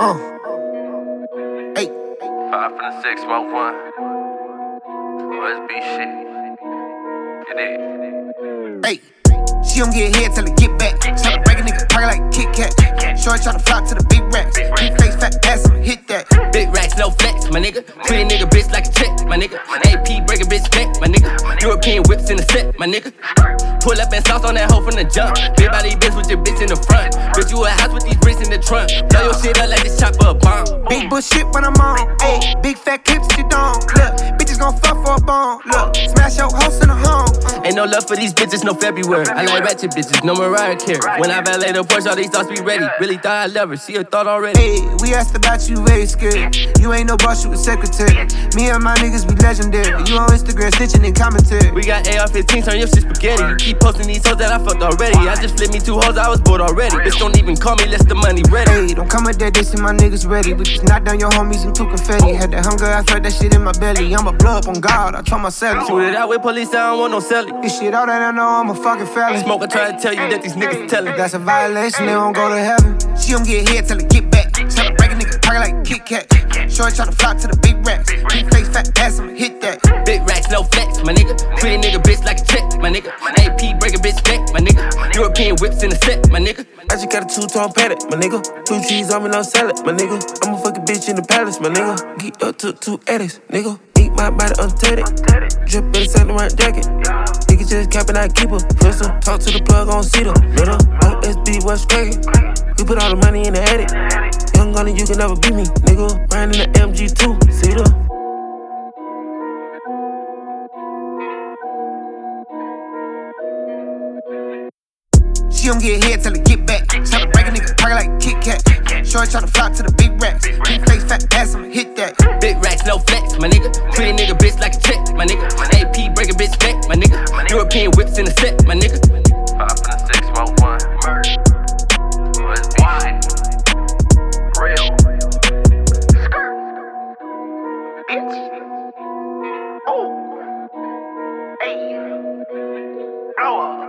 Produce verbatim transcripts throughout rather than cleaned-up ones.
Uh. Hey. Five from the six, smoke one. O S B shit. You dig? Hey. She don't get head till I get back. Try to break a nigga pocket like Kit Kat. Shorty tryna flock to the big racks. Big face, fat ass, I'ma hit that. Big racks, no flex, my nigga. Treat a nigga bitch like a check, my nigga. A P break a bitch back, my nigga. European whips in the set, my nigga. Pull up and sauce on that hoe from the jump. Big body bitch with your bitch in the front. Bitch, you a house with these bricks in the trunk. Blow your shit up like this chopper a bomb. Big bullshit when I'm on. Ayy, big fat clips you don't. Look, bitches gon' fuck for a bone. Look, smash your host in the home. Ain't no love for these bitches, no February. I like ratchet bitches, no Mariah Carey. When I valet the Porsche, all these thoughts be ready. Really thought I love her, she a thought already. Ayy, we asked about you, very scared. You ain't no boss, you a secretary. Me and my niggas be legendary. You on Instagram snitching and commentary. We got A R fifteen, turn your shit spaghetti. You keep posting these hoes that I fucked already. I just flipped me two hoes, I was bored already. Bitch, don't even call me, less the money ready. Ayy, don't come with that dissing, my niggas ready. We just knock down your homies and two confetti. Had that hunger, I felt that shit in my belly. I'ma blow up on God, I try my celly. Shoot it out with police, I don't want no celly. This shit all that I know, I'm a fucking felon. Smoke, I try to tell you that these niggas tellin'. That's a violation, they won't go to heaven. She don't get head till I get back. Tryna break a nigga pocket like Kit Kat. Shorty tryna flock to the big racks. Big face, fat ass, I'ma hit that. Big racks, no flex, my nigga. Treat a nigga bitch like a check, my nigga. A P break a bitch back, my nigga. European whips in the set, my nigga. I just got a two-tone paddock, my nigga. Two cheese on me, no salad, my nigga. I'm a fucking bitch in the palace, my nigga. Geeked up to two eddies, nigga. Eat my body untatted. Drip in a Saint Laurent jacket. Nigga just capping, I keep her. Pistol, talk to the plug on Cedar. Middle, O S B, what's cracking? We put all the money in the attic. Young gunner, you can never beat me, nigga. Riding in the M G two, Cedar. She don't get head till I get back. Tryna break a nigga pocket like Kit Kat. Shorty tryna flock to the big racks. Big face, fat ass, I'ma hit that. Big racks, no flex, my nigga. Treat a nigga bitch like a check, my nigga. A P break a bitch back, my nigga. European whips in the set, my nigga. Five from the six, smoke one. O S B shit. Real. Bitch. Oh. Hey. Blow up.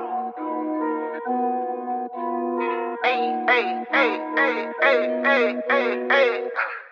Hey, hey, hey, hey, hey, hey, hey, hey.